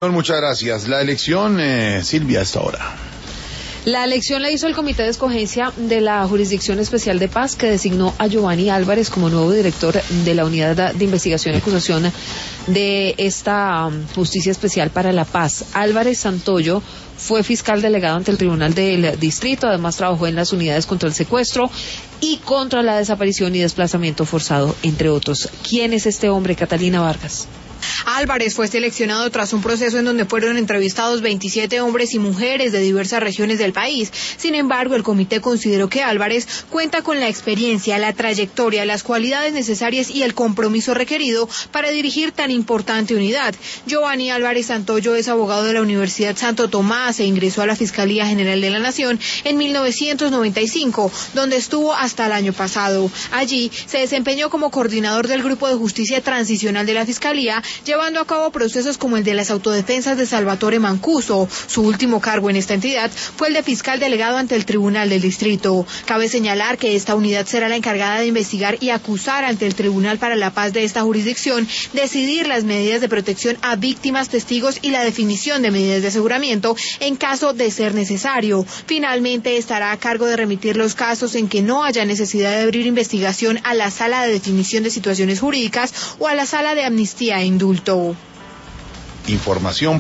Muchas gracias. La elección, Silvia, hasta ahora. La elección la hizo el Comité de Escogencia de la Jurisdicción Especial de Paz, que designó a Giovanni Álvarez como nuevo director de la Unidad de Investigación y Acusación de esta Justicia Especial para la Paz. Álvarez Santoyo fue fiscal delegado ante el Tribunal del Distrito, además trabajó en las unidades contra el secuestro y contra la desaparición y desplazamiento forzado, entre otros. ¿Quién es este hombre, Catalina Vargas? Álvarez fue seleccionado tras un proceso en donde fueron entrevistados 27 hombres y mujeres de diversas regiones del país. Sin embargo, el comité consideró que Álvarez cuenta con la experiencia, la trayectoria, las cualidades necesarias y el compromiso requerido para dirigir tan importante unidad. Giovanni Álvarez Santoyo es abogado de la Universidad Santo Tomás e ingresó a la Fiscalía General de la Nación en 1995, donde estuvo hasta el año pasado. Allí se desempeñó como coordinador del Grupo de Justicia Transicional de la Fiscalía, llevando a cabo procesos como el de las autodefensas de Salvatore Mancuso. Su último cargo en esta entidad fue el de fiscal delegado ante el Tribunal del Distrito. Cabe señalar que esta unidad será la encargada de investigar y acusar ante el Tribunal para la Paz de esta jurisdicción, decidir las medidas de protección a víctimas, testigos y la definición de medidas de aseguramiento en caso de ser necesario. Finalmente estará a cargo de remitir los casos en que no haya necesidad de abrir investigación a la Sala de Definición de Situaciones Jurídicas o a la Sala de Amnistía e Indulto. Información